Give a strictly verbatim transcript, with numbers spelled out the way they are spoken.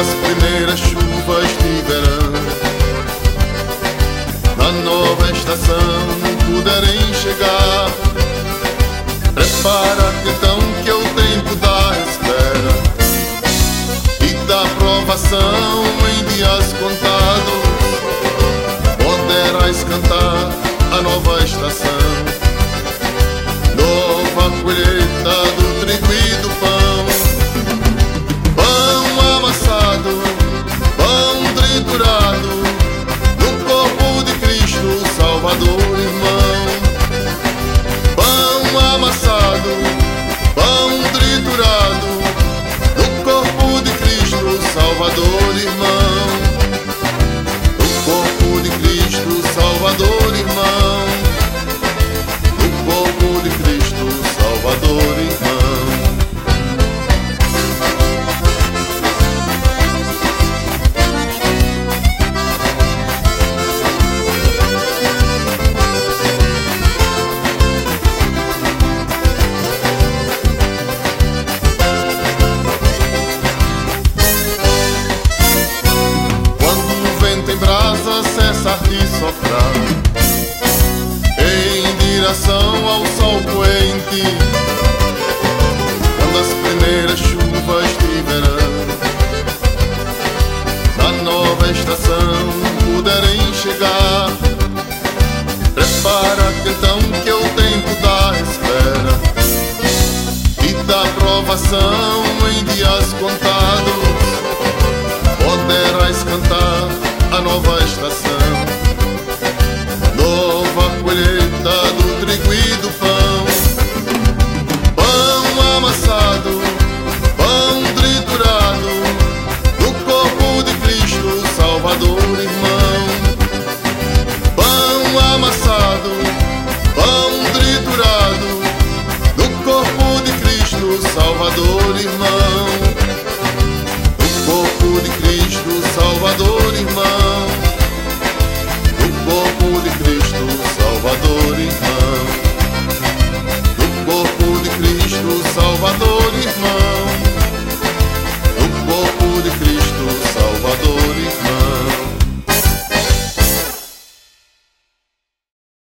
as primeiras chuvas de verão na nova estação puderem chegar, prepara-te então que é o tempo da espera e da provação. Em dias contados poderás cantar a nova estação, nova colheita do trigo e do pão, pão amassado, pão triturado no corpo de Cristo Salvador, irmão. Pão amassado, pão triturado no corpo de Cristo Salvador, irmão. No corpo de Cristo Salvador, irmão. No corpo de Cristo Salvador, irmão. Em brasa cessar de soprar em direção ao sol poente, quando as primeiras chuvas de verão na nova estação puderem chegar, prepara-te então que é o tempo da espera e da provação. Em dias contados poderás cantar a nova estação, nova colheita do trigo e do pão, pão amassado, pão triturado no corpo de Cristo Salvador, irmão. Pão amassado, pão triturado no corpo de Cristo Salvador, irmão. No corpo de Cristo Salvador, irmão. No corpo de Cristo Salvador, irmão. No corpo de Cristo Salvador.